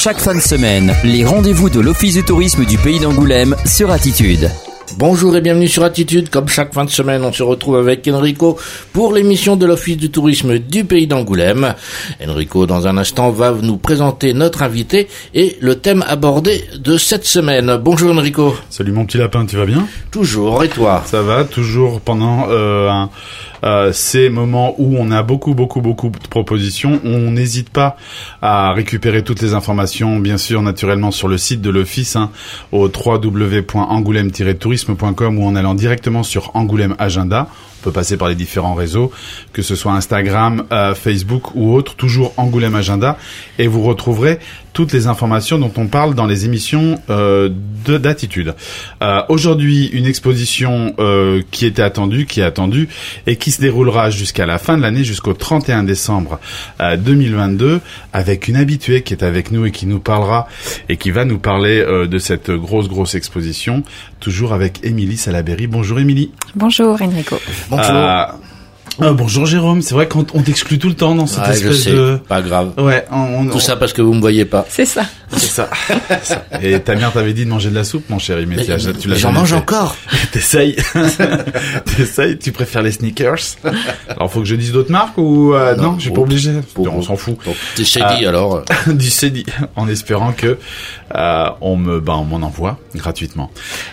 Chaque fin de semaine, les rendez-vous de l'Office du tourisme du Pays d'Angoulême sur Attitude. Bonjour et bienvenue sur Attitude. Comme chaque fin de semaine, on se retrouve avec Enrico pour l'émission de l'Office du tourisme du Pays d'Angoulême. Enrico, dans un instant, va nous présenter notre invité et le thème abordé de cette semaine. Bonjour Enrico. Salut mon petit lapin, tu vas bien ? Toujours, et toi ? Ça va, toujours pendant ces moments où on a beaucoup de propositions. On n'hésite pas à récupérer toutes les informations, bien sûr, naturellement, sur le site de l'Office, au www.angoulême-tourisme.com ou en allant directement sur Angoulême Agenda. On peut passer par les différents réseaux, que ce soit Instagram, Facebook ou autre, toujours Angoulême Agenda, et vous retrouverez toutes les informations dont on parle dans les émissions d'Attitude. Aujourd'hui, une exposition qui est attendue et qui se déroulera jusqu'à la fin de l'année, jusqu'au 31 décembre 2022, avec une habituée qui est avec nous et qui nous parlera et qui va nous parler de cette grosse exposition, toujours avec Émilie Salaberry. Bonjour Émilie. Bonjour Enrico. Bonjour. Bonjour Jérôme, c'est vrai qu'on t'exclue tout le temps dans cette espèce de... Pas grave. Ouais, tout ça parce que vous me voyez pas. C'est ça. C'est ça. Et ta mère t'avait dit de manger de la soupe, mon chéri, mais tu l'as j'en mange encore. T'essayes. Tu préfères les Snickers. Alors faut que je dise d'autres marques ou non, je suis pas obligé. On s'en fout. Du Cédille alors. Du Cédille, en espérant que on m'en envoie gratuitement.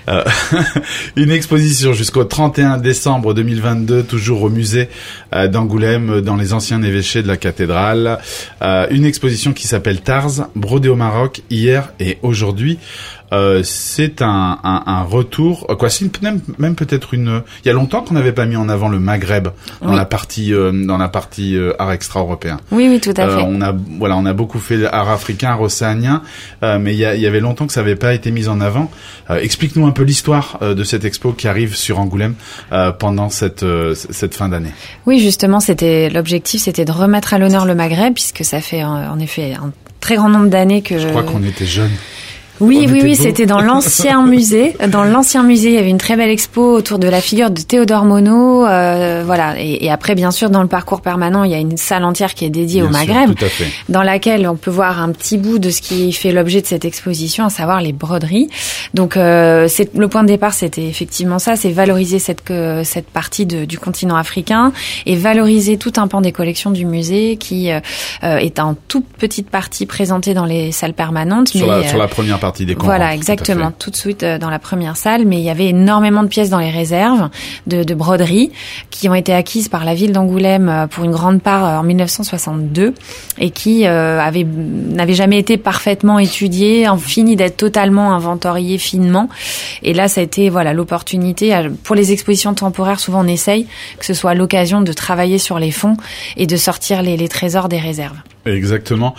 Une exposition jusqu'au 31 décembre 2022, toujours au musée d'Angoulême, dans les anciens évêchés de la cathédrale. Une exposition qui s'appelle Tarz, brodé au Maroc, hier et aujourd'hui. C'est un retour, c'est même peut-être il y a longtemps qu'on n'avait pas mis en avant le Maghreb dans la partie art extra-européen. Oui, tout à fait. On a beaucoup fait art africain, art océanien, mais il y avait longtemps que ça n'avait pas été mis en avant. Explique-nous un peu l'histoire de cette expo qui arrive sur Angoulême pendant cette fin d'année. Oui, justement, l'objectif, c'était de remettre à l'honneur le Maghreb, puisque ça fait en effet un très grand nombre d'années que... Je crois qu'on était jeunes. Oui, c'était dans l'ancien musée. Dans l'ancien musée, il y avait une très belle expo autour de la figure de Théodore Monod, Et après, bien sûr, dans le parcours permanent, il y a une salle entière qui est dédiée au Maghreb, tout à fait. Dans laquelle on peut voir un petit bout de ce qui fait l'objet de cette exposition, à savoir les broderies. Donc, le point de départ, c'était effectivement ça, c'est valoriser cette partie du continent africain et valoriser tout un pan des collections du musée qui est en toute petite partie présentée dans les salles permanentes. Sur la première partie. Voilà, exactement, tout de suite dans la première salle, mais il y avait énormément de pièces dans les réserves de broderies qui ont été acquises par la ville d'Angoulême pour une grande part en 1962 et qui n'avaient jamais été parfaitement étudiées, fini d'être totalement inventoriées finement. Et là, ça a été l'opportunité pour les expositions temporaires. Souvent, on essaye que ce soit l'occasion de travailler sur les fonds et de sortir les trésors des réserves. Exactement.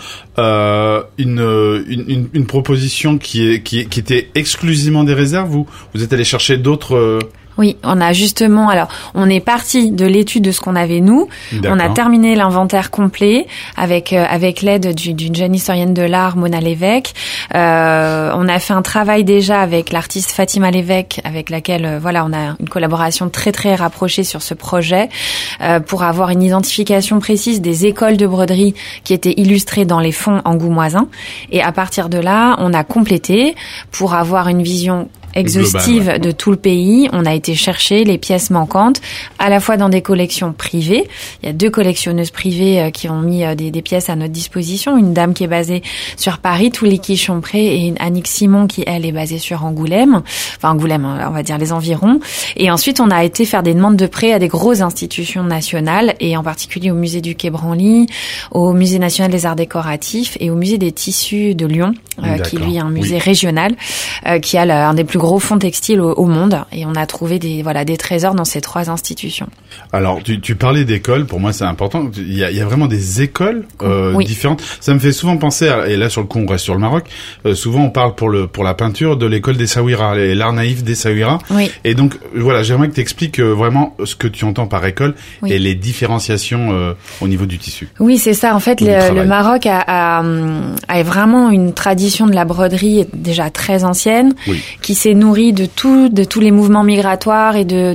Une proposition qui était exclusivement des réserves. Vous êtes allé chercher d'autres. Oui, on est parti de l'étude de ce qu'on avait nous. D'accord. On a terminé l'inventaire complet avec l'aide d'une jeune historienne de l'art, Mona Lévesque. On a fait un travail déjà avec l'artiste Fatima Lévesque, avec laquelle on a une collaboration très très rapprochée sur ce projet pour avoir une identification précise des écoles de broderie qui étaient illustrées dans les fonds angoumoisins. Et à partir de là, on a complété pour avoir une vision exhaustive global, de tout le pays. On a été chercher les pièces manquantes, à la fois dans des collections privées. Il y a 2 collectionneuses privées qui ont mis des pièces à notre disposition. Une dame qui est basée sur Paris, Touliki Chompré, et une Annick Simon qui, elle, est basée sur Angoulême. Enfin, Angoulême, on va dire les environs. Et ensuite, on a été faire des demandes de prêt à des grosses institutions nationales, et en particulier au musée du Quai Branly, au musée national des arts décoratifs et au musée des tissus de Lyon, qui lui est un musée régional, qui a un des plus gros fonds textiles au monde, et on a trouvé des trésors dans ces 3 institutions. Alors tu parlais d'écoles, pour moi c'est important. Il y a vraiment des écoles différentes. Ça me fait souvent penser et là sur le coup on reste sur le Maroc. Souvent on parle pour la peinture de l'école d'Essaouira, l'art naïf d'Essaouira. Oui. Et donc j'aimerais que tu expliques vraiment ce que tu entends par école et les différenciations au niveau du tissu. Oui, c'est ça. En fait, le Maroc a vraiment une tradition de la broderie déjà très ancienne, qui s'est s'est nourri de tous les mouvements migratoires et de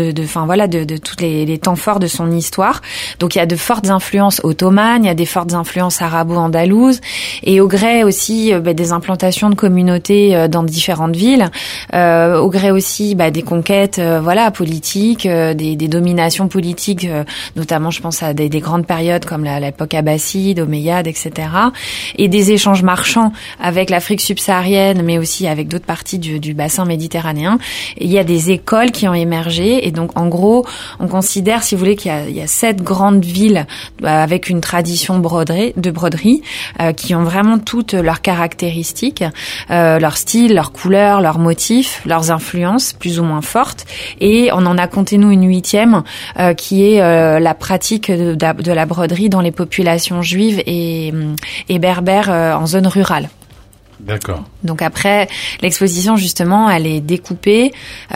tous les temps forts de son histoire. Donc il y a de fortes influences ottomanes, il y a des fortes influences arabo-andalouses, et au gré aussi des implantations de communautés dans différentes villes, au gré aussi des conquêtes politiques, des dominations politiques, notamment je pense à des grandes périodes comme l'époque abbasside, omeyyade, etc. Et des échanges marchands avec l'Afrique subsaharienne, mais aussi avec d'autres parties du bassin méditerranéen. Et il y a des écoles qui ont émergé, et donc en gros, on considère, si vous voulez, qu'il y a 7 grandes villes avec une tradition de broderie qui ont vraiment toutes leurs caractéristiques, leur style, leurs couleurs, leurs motifs, leurs influences plus ou moins fortes. Et on en a compté nous une 8e qui est la pratique de la broderie dans les populations juives et berbères en zone rurale. D'accord. Donc après, l'exposition justement, elle est découpée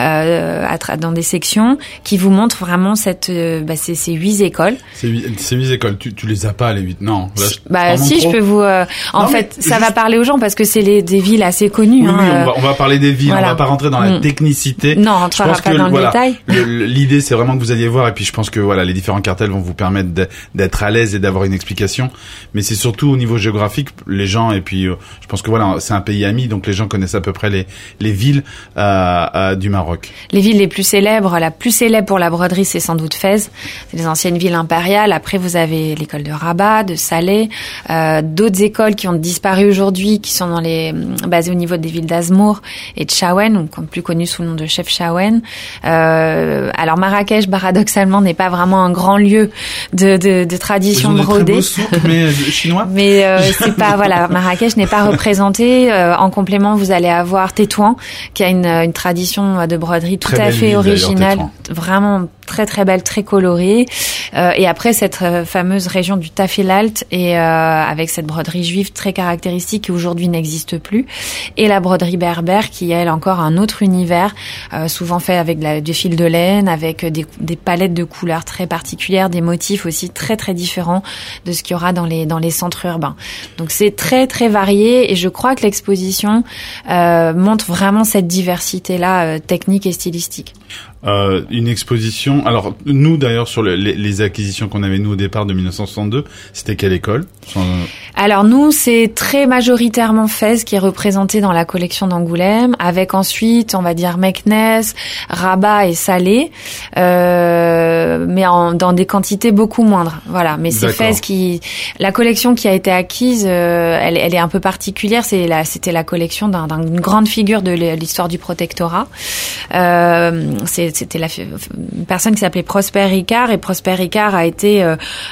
dans des sections qui vous montrent vraiment ces 8 écoles. Ces 8 écoles, tu les as pas les 8, non. Là, je peux vous. Ça va parler aux gens parce que c'est des villes assez connues. Oui, on va parler des villes. Voilà. On va pas rentrer dans la technicité. Non, on rentrera pas dans le détail. L'idée, c'est vraiment que vous alliez voir, et puis je pense que les différents cartels vont vous permettre d'être à l'aise et d'avoir une explication. Mais c'est surtout au niveau géographique, les gens, et puis je pense que c'est un pays ami, donc les gens connaissent à peu près les villes du Maroc. Les villes les plus célèbres, la plus célèbre pour la broderie, c'est sans doute Fès. C'est les anciennes villes impériales. Après, vous avez l'école de Rabat, de Salé, d'autres écoles qui ont disparu aujourd'hui, qui sont basées au niveau des villes d'Azmour et de Chaouen, ou plus connues sous le nom de Chef Chaouen. Alors Marrakech, paradoxalement, n'est pas vraiment un grand lieu de tradition brodée. Très beau souk, mais chinois. Mais c'est pas Marrakech n'est pas représenté. En complément, vous allez avoir Tétouan, qui a une tradition de broderie tout à fait originale, vraiment très très belle, très colorée. Et après, cette fameuse région du Tafilalt, et avec cette broderie juive très caractéristique qui aujourd'hui n'existe plus, et la broderie berbère qui elle encore un autre univers, souvent fait avec des fils de laine, avec des palettes de couleurs très particulières, des motifs aussi très très différents de ce qu'il y aura dans les centres urbains. Donc c'est très très varié, et je crois que l'exposition montre vraiment cette diversité-là technique et stylistique. Une exposition. Alors nous d'ailleurs sur les acquisitions qu'on avait nous au départ de 1962, c'était quelle école? Alors nous c'est très majoritairement Fès qui est représenté dans la collection d'Angoulême, avec ensuite on va dire Meknès, Rabat et Salé, mais dans des quantités beaucoup moindres. Voilà, mais c'est Fès la collection qui a été acquise, elle est un peu particulière. C'était la collection d'une grande figure de l'histoire du protectorat. C'était une personne qui s'appelait Prosper Ricard, et Prosper Ricard a été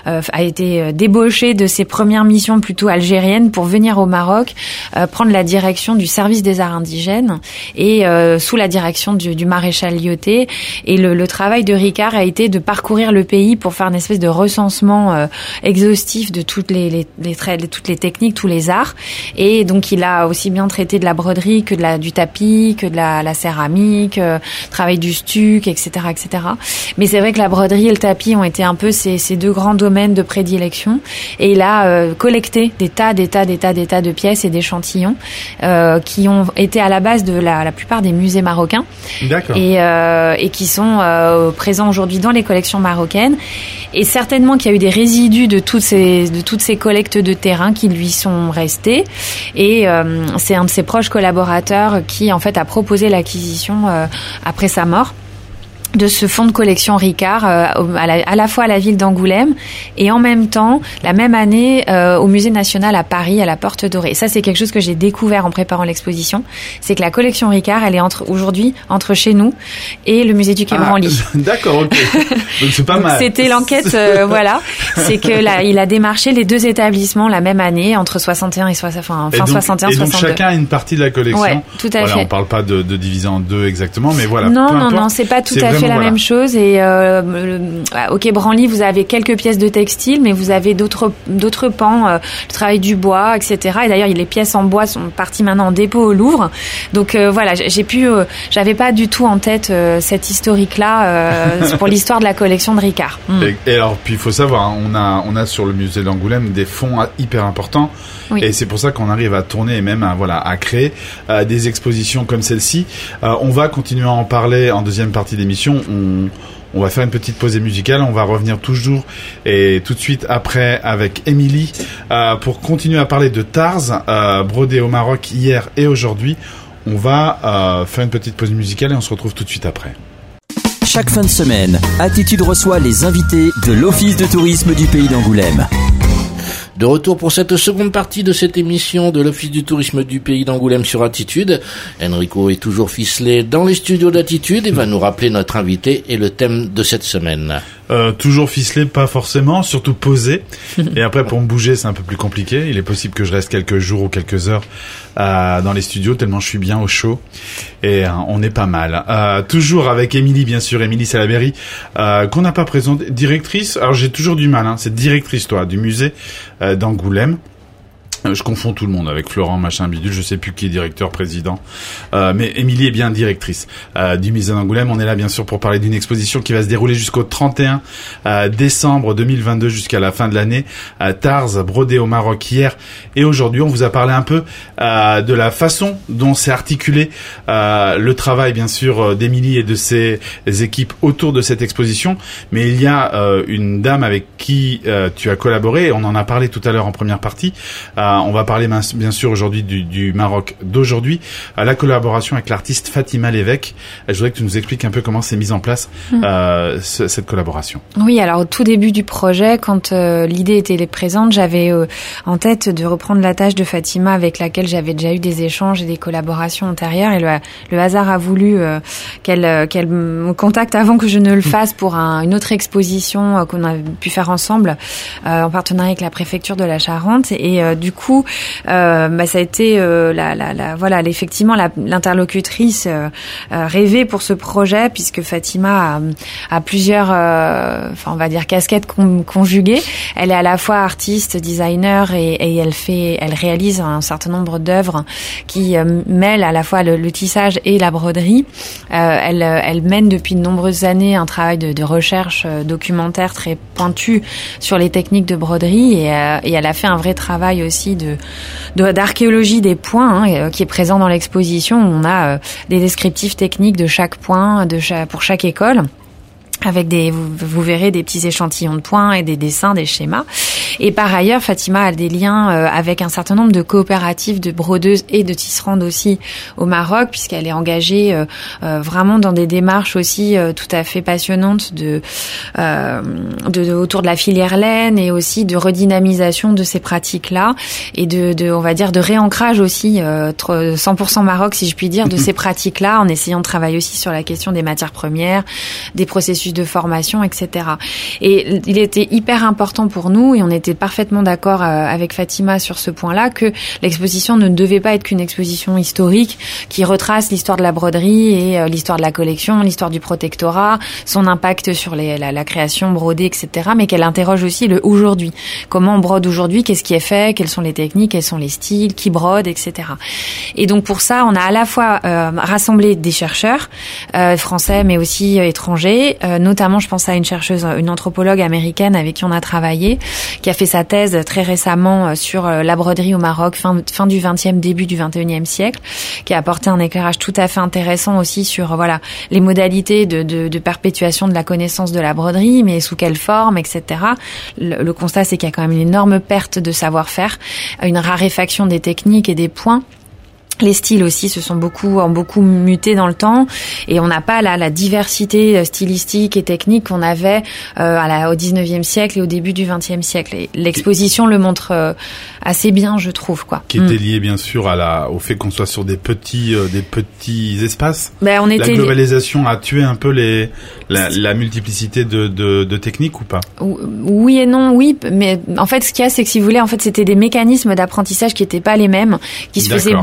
débauché de ses premières missions plutôt algériennes pour venir au Maroc prendre la direction du service des arts indigènes, et sous la direction du maréchal Lyoté. Et le travail de Ricard a été de parcourir le pays pour faire une espèce de recensement exhaustif de toutes les techniques, tous les arts. Et donc il a aussi bien traité de la broderie que du tapis, que de la céramique, travail du stuc, etc., etc. Mais c'est vrai que la broderie et le tapis ont été un peu ces deux grands domaines de prédilection. Et il a collecté des tas de pièces et d'échantillons qui ont été à la base de la plupart des musées marocains. D'accord. Et qui sont présents aujourd'hui dans les collections marocaines. Et certainement qu'il y a eu des résidus de toutes ces collectes de terrain qui lui sont restés. Et c'est un de ses proches collaborateurs qui en fait a proposé l'acquisition après sa mort de ce fonds de collection Ricard à la fois à la ville d'Angoulême et en même temps la même année au Musée national à Paris à la Porte Dorée. Et ça c'est quelque chose que j'ai découvert en préparant l'exposition, c'est que la collection Ricard elle est aujourd'hui entre chez nous et le musée du Quai Branly. D'accord, ok. Donc c'est pas mal. C'était l'enquête voilà, c'est que là il a démarché les deux établissements la même année entre 61 et fin 61 et donc 62. chacun a une partie de la collection. Ouais, tout à fait. On parle pas de diviser en deux exactement, mais voilà. Non, c'est pas tout à fait la même chose. Et au Quai Branly, vous avez quelques pièces de textile, mais vous avez d'autres pans, le travail du bois, etc. Et d'ailleurs, les pièces en bois sont parties maintenant en dépôt au Louvre. Donc voilà, j'avais pas du tout en tête cette historique-là pour l'histoire de la collection de Ricard. Et alors, puis il faut savoir, on a sur le musée d'Angoulême des fonds hyper importants. Oui. Et c'est pour ça qu'on arrive à tourner et même à créer des expositions comme celle-ci. On va continuer à en parler en deuxième partie d'émission. On va faire une petite pause musicale. On va revenir toujours et tout de suite après avec Émilie pour continuer à parler de Tarz, brodé au Maroc hier et aujourd'hui. On va faire une petite pause musicale et on se retrouve tout de suite après. Chaque fin de semaine, Attitude reçoit les invités de l'Office de tourisme du Pays d'Angoulême. De retour pour cette seconde partie de cette émission de l'Office du tourisme du Pays d'Angoulême sur Attitude. Enrico est toujours ficelé dans les studios d'Attitude et va nous rappeler notre invité et le thème de cette semaine. Toujours ficelé, pas forcément, surtout posé. Et après, pour me bouger, c'est un peu plus compliqué. Il est possible que je reste quelques jours ou quelques heures dans les studios, tellement je suis bien au chaud. Et on est pas mal. Toujours avec Émilie, bien sûr, Émilie Salaberry, qu'on n'a pas présentée. Directrice, alors j'ai toujours du mal, c'est directrice, toi, du musée d'Angoulême. Je confonds tout le monde avec Florent, machin, bidule, je sais plus qui est directeur, président. Mais Émilie est bien directrice du musée d'Angoulême. On est là, bien sûr, pour parler d'une exposition qui va se dérouler jusqu'au 31 décembre 2022, jusqu'à la fin de l'année. Tarz, brodé au Maroc hier et aujourd'hui. On vous a parlé un peu de la façon dont s'est articulé le travail, bien sûr, d'Émilie et de ses équipes autour de cette exposition. Mais il y a une dame avec qui tu as collaboré, et on en a parlé tout à l'heure en première partie. On va parler bien sûr aujourd'hui du Maroc d'aujourd'hui, la collaboration avec l'artiste Fatima Lévesque. Je voudrais que tu nous expliques un peu comment s'est mise en place cette collaboration. Oui, alors au tout début du projet, quand l'idée était présente, j'avais en tête de reprendre la tâche de Fatima avec laquelle j'avais déjà eu des échanges et des collaborations antérieures, et le hasard a voulu qu'elle me contacte avant que je ne le fasse pour une autre exposition qu'on a pu faire ensemble en partenariat avec la préfecture de la Charente. Et du coup, ça a été effectivement l'interlocutrice rêvée pour ce projet, puisque Fatima a plusieurs, on va dire, casquettes conjuguées. Elle est à la fois artiste, designer, et elle réalise un certain nombre d'œuvres qui mêlent à la fois le tissage et la broderie. Elle mène depuis de nombreuses années un travail de recherche documentaire très pointu sur les techniques de broderie, et elle a fait un vrai travail aussi d'archéologie des points qui est présent dans l'exposition. On a des descriptifs techniques de chaque point, pour chaque école, avec vous verrez des petits échantillons de points et des dessins, des schémas. Et par ailleurs, Fatima a des liens avec un certain nombre de coopératives de brodeuses et de tisserandes aussi au Maroc, puisqu'elle est engagée vraiment dans des démarches aussi tout à fait passionnantes autour de la filière laine, et aussi de redynamisation de ces pratiques-là, et on va dire de réancrage aussi 100% Maroc, si je puis dire, de ces pratiques-là, en essayant de travailler aussi sur la question des matières premières, des processus de formation, etc. Et il était hyper important pour nous, et on était parfaitement d'accord avec Fatima sur ce point-là, que l'exposition ne devait pas être qu'une exposition historique qui retrace l'histoire de la broderie et l'histoire de la collection, l'histoire du protectorat, son impact sur la création brodée, etc., mais qu'elle interroge aussi le aujourd'hui. Comment on brode aujourd'hui, qu'est-ce qui est fait, quelles sont les techniques, quels sont les styles, qui brode, etc. Et donc pour ça, on a à la fois rassemblé des chercheurs français, mais aussi étrangers, notamment je pense à une chercheuse, une anthropologue américaine avec qui on a travaillé, qui a fait sa thèse très récemment sur la broderie au Maroc, fin du 20e, début du 21e siècle, qui a apporté un éclairage tout à fait intéressant aussi sur les modalités de perpétuation de la connaissance de la broderie, mais sous quelle forme, etc. Le constat, c'est qu'il y a quand même une énorme perte de savoir-faire, une raréfaction des techniques et des points. Les styles aussi ont beaucoup muté dans le temps, et on n'a pas la diversité stylistique et technique qu'on avait au 19e siècle et au début du 20e siècle. Et l'exposition le montre assez bien, je trouve, quoi. Qui était lié bien sûr au fait qu'on soit sur des petits espaces. La globalisation a tué un peu la multiplicité de techniques, ou pas? Oui et non, oui, mais en fait ce qu'il y a, c'est que si vous voulez, en fait c'était des mécanismes d'apprentissage qui étaient pas les mêmes, qui se faisaient beaucoup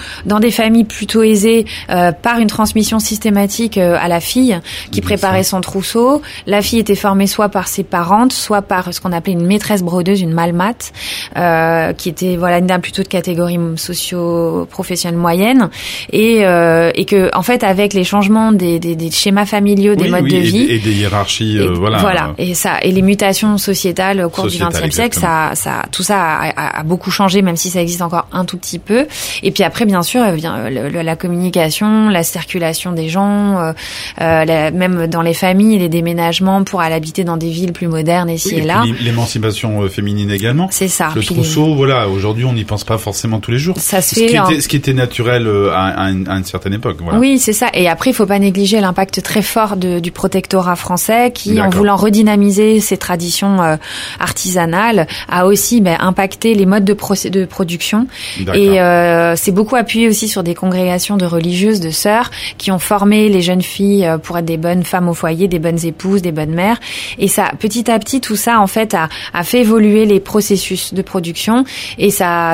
dans des familles plutôt aisées, par une transmission systématique à la fille qui préparait son trousseau. La fille était formée soit par ses parentes, soit par ce qu'on appelait une maîtresse brodeuse, une malmate, qui était une dame plutôt de catégorie socio-professionnelle moyenne, et que en fait avec les changements des schémas familiaux, des modes de vie et des hiérarchies, et les mutations sociétales au cours du XXe siècle, tout ça a beaucoup changé, même si ça existe encore un tout petit peu. Et puis après, bien sûr, vient la communication, la circulation des gens, même dans les familles, les déménagements pour aller habiter dans des villes plus modernes ici et là. L'émancipation féminine également. C'est ça. Le trousseau, aujourd'hui, on n'y pense pas forcément tous les jours. Ça se fait. Ce qui était naturel à une certaine époque. Voilà. Oui, c'est ça. Et après, il faut pas négliger l'impact très fort du protectorat français qui, en voulant redynamiser ses traditions artisanales, a aussi impacté les modes de production. Et c'est beaucoup appuyé aussi sur des congrégations de religieuses, de sœurs, qui ont formé les jeunes filles pour être des bonnes femmes au foyer, des bonnes épouses, des bonnes mères. Et ça, petit à petit, tout ça, en fait, a fait évoluer les processus de production, et ça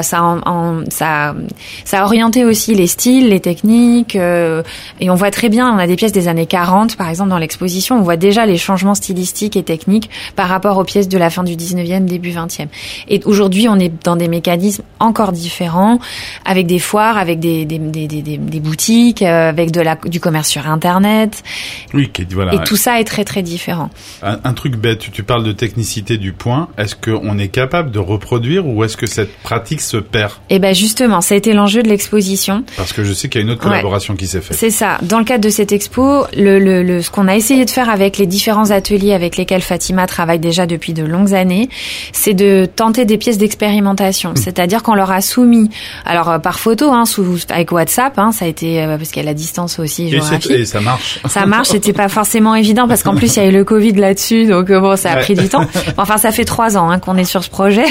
a orienté aussi les styles, les techniques, et on voit très bien, on a des pièces des années 40, par exemple, dans l'exposition, on voit déjà les changements stylistiques et techniques par rapport aux pièces de la fin du 19e, début 20e. Et aujourd'hui, on est dans des mécanismes encore différents, avec des foires, avec des boutiques, avec du commerce sur Internet. Oui, voilà. Et tout ça est très, très différent. Un truc bête, tu parles de technicité du point. Est-ce qu'on est capable de reproduire, ou est-ce que cette pratique se perd? Eh ben, justement, ça a été l'enjeu de l'exposition. Parce que je sais qu'il y a une autre collaboration qui s'est faite. C'est ça. Dans le cadre de cette expo, ce qu'on a essayé de faire avec les différents ateliers avec lesquels Fatima travaille déjà depuis de longues années, c'est de tenter des pièces d'expérimentation. C'est-à-dire qu'on leur a soumis, alors par photo, avec WhatsApp, ça a été parce qu'il y a la distance aussi géographique. Et ça marche. Ça marche. C'était pas forcément évident parce qu'en plus il y a eu le Covid là-dessus, donc ça a pris du temps. Enfin, ça fait 3 ans qu'on est sur ce projet,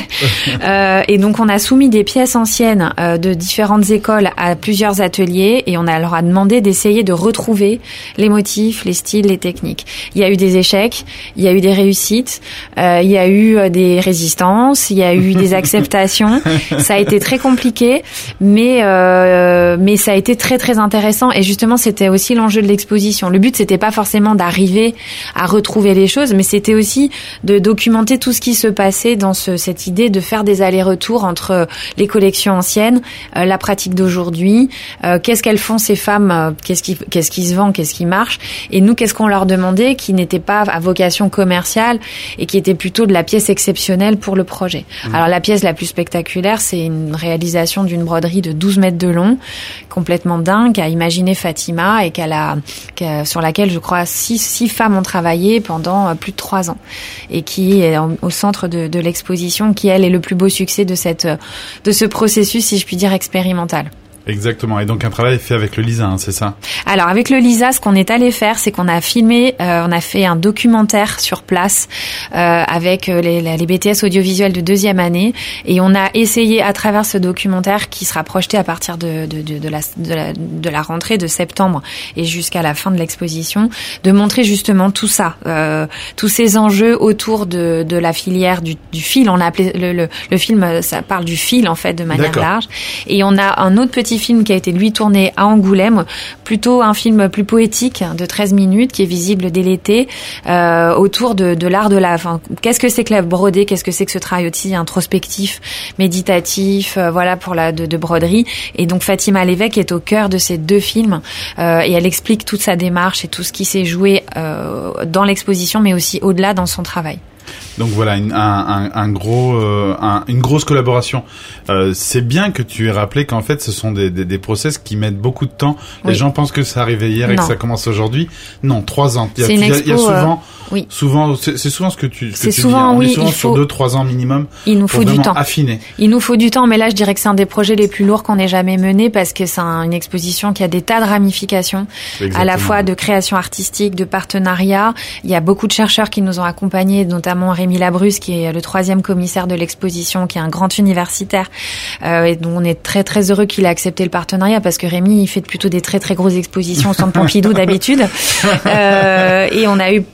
et donc on a soumis des pièces anciennes de différentes écoles à plusieurs ateliers, et on leur a demandé d'essayer de retrouver les motifs, les styles, les techniques. Il y a eu des échecs, il y a eu des réussites, il y a eu des résistances, il y a eu des acceptations. Ça a été très compliqué, mais ça a été très très intéressant, et justement c'était aussi l'enjeu de l'exposition. Le but c'était pas forcément d'arriver à retrouver les choses, mais c'était aussi de documenter tout ce qui se passait dans cette idée de faire des allers-retours entre les collections anciennes, la pratique d'aujourd'hui, qu'est-ce qu'elles font ces femmes, qu'est-ce qui se vend, qu'est-ce qui marche, et nous qu'est-ce qu'on leur demandait qui n'était pas à vocation commerciale et qui était plutôt de la pièce exceptionnelle pour le projet. Alors la pièce la plus spectaculaire, c'est une réalisation d'une broderie de 12 mètres de long, complètement dingue, qu'a imaginé Fatima, et sur laquelle je crois 6 femmes ont travaillé pendant plus de 3 ans, et qui est au centre de l'exposition, qui elle est le plus beau succès de ce processus, si je puis dire, expérimental. Exactement. Et donc un travail fait avec le LISA, c'est ça? Alors avec le LISA, ce qu'on est allé faire, c'est qu'on a filmé, on a fait un documentaire sur place avec les BTS audiovisuels de 2e année, et on a essayé à travers ce documentaire qui sera projeté à partir de la rentrée de septembre et jusqu'à la fin de l'exposition, de montrer justement tout ça, tous ces enjeux autour de la filière du fil. On a appelé le film, ça parle du fil en fait de manière large. Et on a un autre petit film qui a été lui tourné à Angoulême, plutôt un film plus poétique de 13 minutes qui est visible dès l'été, autour de l'art de qu'est-ce que c'est que la brodée, qu'est-ce que c'est que ce travail aussi introspectif, méditatif, pour de broderie. Et donc Fatima Lévesque est au cœur de ces 2 films, et elle explique toute sa démarche et tout ce qui s'est joué dans l'exposition, mais aussi au-delà dans son travail. Donc voilà, une grosse collaboration. C'est bien que tu aies rappelé qu'en fait, ce sont des process qui mettent beaucoup de temps. Oui. Les gens pensent que ça arrivait hier et que ça commence aujourd'hui. Non, 3 ans. Il y a souvent, c'est souvent ce que tu dis. C'est souvent sur 2-3 ans minimum. Il nous faut du temps. Affiner. Il nous faut du temps, mais là, je dirais que c'est un des projets les plus lourds qu'on ait jamais mené, parce que c'est une exposition qui a des tas de ramifications, à la fois de création artistique, de partenariat. Il y a beaucoup de chercheurs qui nous ont accompagnés, notamment Rémi Labrusse, qui est le 3e commissaire de l'exposition, qui est un grand universitaire, et dont on est très très heureux qu'il ait accepté le partenariat, parce que Rémi, il fait plutôt des très très grosses expositions au Centre Pompidou d'habitude, et on a eu des tas de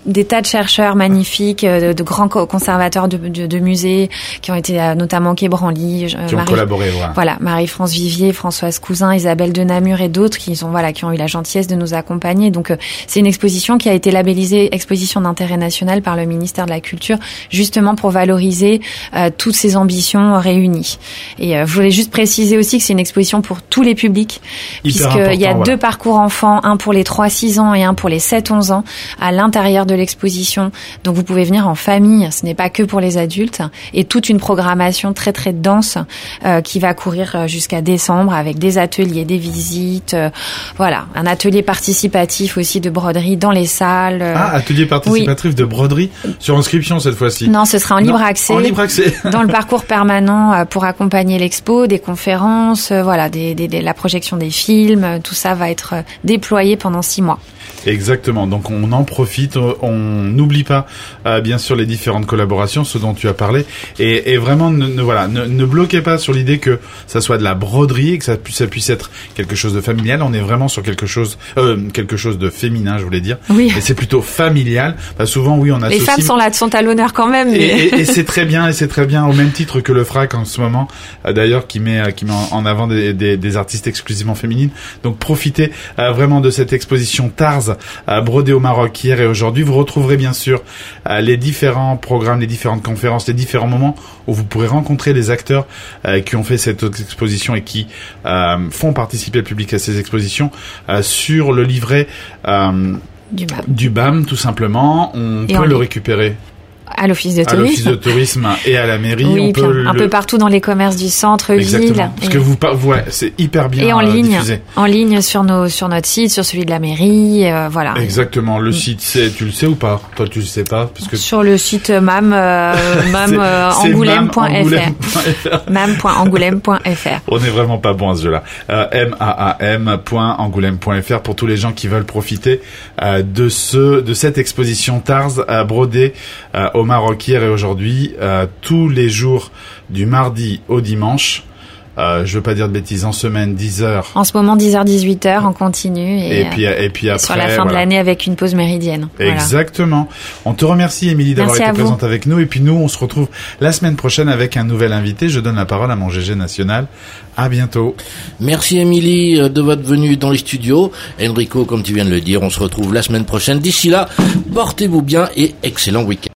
de chercheurs magnifiques, de grands conservateurs de musées qui ont été notamment au Quai Branly, qui ont collaboré, voilà, Marie-France Vivier, Françoise Cousin, Isabelle de Namur et d'autres qui ont eu la gentillesse de nous accompagner. Donc c'est une exposition qui a été labellisée exposition d'intérêt national par le ministère de la Culture, justement pour valoriser toutes ces ambitions réunies. Et je voulais juste préciser aussi que c'est une exposition pour tous les publics, puisqu'il y a 2 parcours enfants, un pour les 3-6 ans et un pour les 7-11 ans à l'intérieur de l'exposition. Donc vous pouvez venir en famille, ce n'est pas que pour les adultes, et toute une programmation très très dense qui va courir jusqu'à décembre avec des ateliers, des visites, voilà, un atelier participatif aussi de broderie dans les salles. Atelier participatif de broderie sur inscription cette fois-ci. Non, ce sera en libre accès. En libre accès. Dans le parcours permanent pour accompagner l'expo, des conférences, voilà, la projection des films, tout ça va être déployé pendant 6 mois. Exactement. Donc on en profite, on n'oublie pas bien sûr les différentes collaborations, ce dont tu as parlé, et vraiment ne bloquez pas sur l'idée que ça soit de la broderie et que ça puisse être quelque chose de familial. On est vraiment sur quelque chose de féminin, je voulais dire. Oui. Et c'est plutôt familial. Souvent, oui, on associe. Les femmes sont à l'honneur quand même. Mais... Et c'est très bien, au même titre que le FRAC en ce moment, d'ailleurs, qui met en avant des artistes exclusivement féminines. Donc profitez vraiment de cette exposition Tarz brodée au Maroc hier et aujourd'hui. Vous retrouverez bien sûr les différents programmes, les différentes conférences, les différents moments où vous pourrez rencontrer les acteurs qui ont fait cette exposition et qui font participer le public à ces expositions sur le livret du BAM, tout simplement. On peut le récupérer à l'office de tourisme. À l'office de tourisme et à la mairie. Oui, on peut un peu partout dans les commerces du centre-ville. Exactement. Parce que c'est hyper bien et en ligne, diffusé. En ligne sur notre site, sur celui de la mairie, voilà. Exactement. Le site, tu le sais ou pas? Toi, tu le sais pas parce que sur le site mam.angoulême.fr. mam.angoulême.fr. On est vraiment pas bon à ce jeu-là. maam.angoulême.fr pour tous les gens qui veulent profiter de cette exposition Tarz brodée au Maroc hier et aujourd'hui, tous les jours du mardi au dimanche. Je veux pas dire de bêtises, en semaine 10h. En ce moment 10h 18h en continu et puis après sur la fin de l'année avec une pause méridienne. Exactement. On te remercie Émilie d'avoir été présente avec nous et puis nous on se retrouve la semaine prochaine avec un nouvel invité. Je donne la parole à mon GG national. À bientôt. Merci Émilie de votre venue dans les studios. Enrico, comme tu viens de le dire, on se retrouve la semaine prochaine. D'ici là, portez-vous bien et excellent week-end.